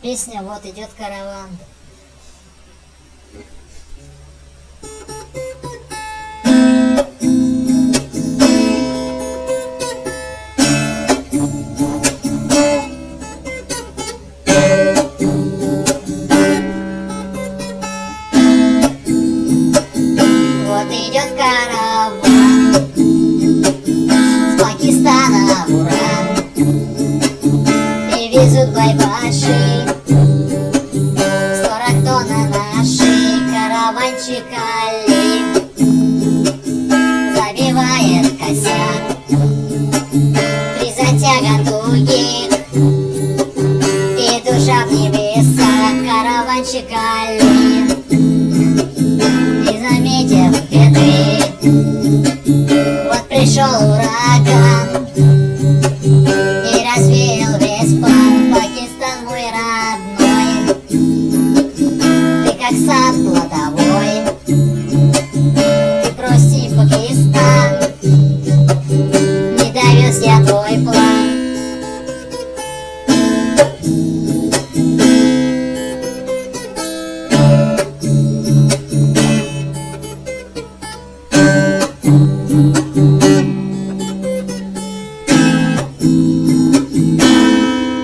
Песня «Вот идет караван». Вот идет караван с Пакистана в Урал, и везут байбаши 40 тонн на наши. Караванчик Али забивает косяк, 3 затяга тугих и душа в небеса. Караванчик Али, не заметив беды, вот пришел ураган и развеял весь план. Пакистан мой родной, ты как сад плодовой, ты прости, Пакистан, не довез я твой план.